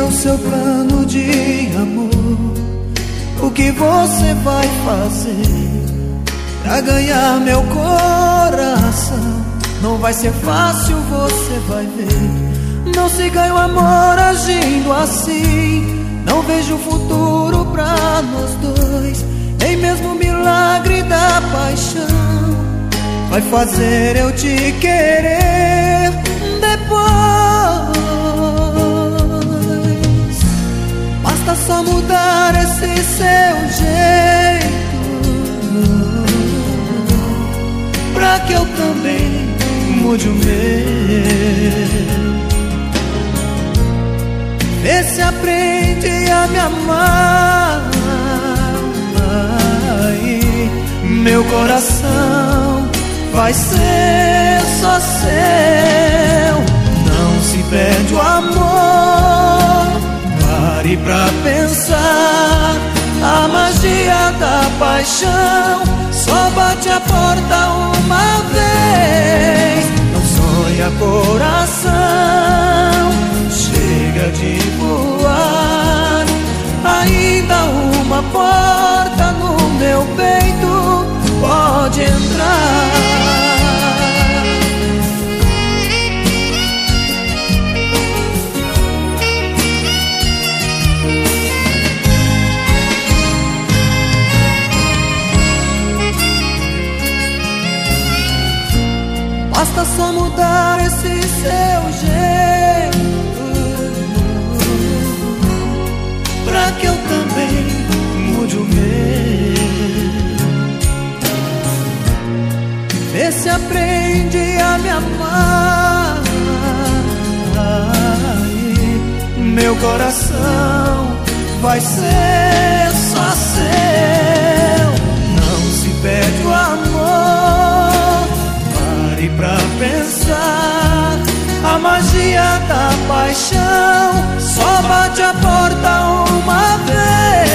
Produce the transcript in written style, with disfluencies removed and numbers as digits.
o seu plano de amor. O que você vai fazer pra ganhar meu coração? Não vai ser fácil, você vai ver. Não se ganha o amor agindo assim. Não vejo futuro pra nós dois. Nem mesmo o milagre da paixão vai fazer eu te querer depois. Basta só mudar esse seu jeito pra que eu também mude o meu. Vê se aprende a me amar. Meu coração vai ser só seu. Não se perde o amor. Pare pra pensar. A magia da paixão só bate a porta uma vez. Não sonha, coração, chega de voar. Ainda uma porta no meu peito, pode entrar. Basta só mudar esse seu jeito pra que eu também mude o meu. Vê se aprende a me amar. Meu coração vai ser só seu. Não se perde o amor. Pare pra pensar. A magia da paixão só bate a porta uma vez.